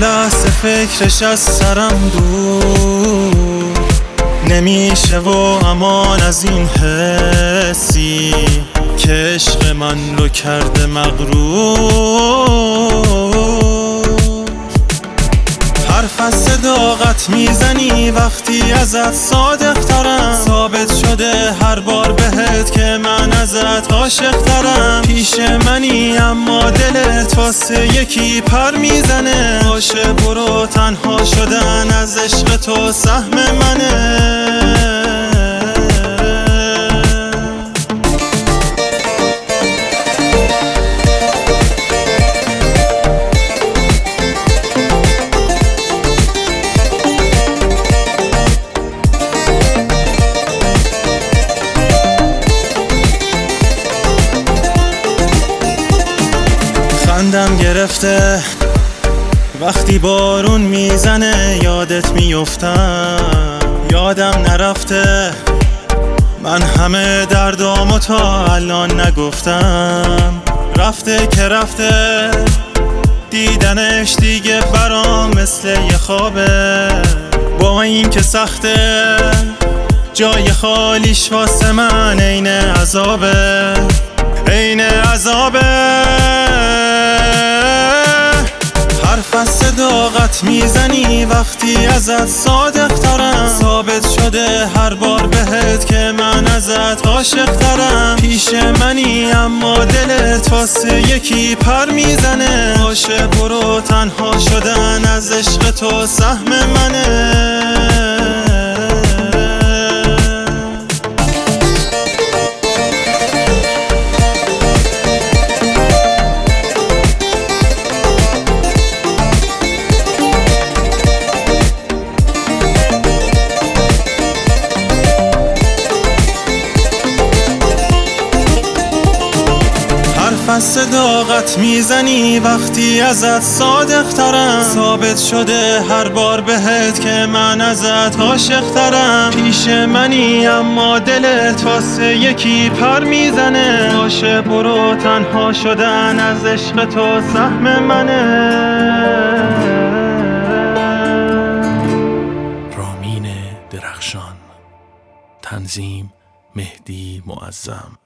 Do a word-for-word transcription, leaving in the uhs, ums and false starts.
لحظه فکرش از سرم دور نمیشه و امان از این حسی که عشق من رو کرده مغرور. حرف از صداقت میزنی وقتی ازت صادق ترم، ثابت شده هر بار بهت که من ازت عاشق ترم. پیش منی اما دلت واسه یکی پر میزنه، باشه برو، تنها شدن از عشق تو سهم منه. خندم گرفته وقتی بارون میزنه، یادت میفتم یادم نرفته من همه دردامو تا الان نگفتم. رفته که رفته دیدنش دیگه برام مثل یه خوابه، با این که سخته جای خالیش واسه من عین عذابه، عین عذابه. حرف از صداقت میزنی وقتی ازت صادق ترم، ثابت شده هر بار بهت که من ازت عاشق ترم. پیش منی اما دلت واسه یکی پر میزنه، باشه برو، تنها شدن از عشق تو سهم منه. از صداقت میزنی وقتی ازت صادق ترم، ثابت شده هر بار بهت که من ازت عاشق ترم. پیش منی اما دلت واسه یکی پر میزنه، باشه برو، تنها شدن از عشق تو سهم منه. رامین درخشان، تنظیم مهدی معظم.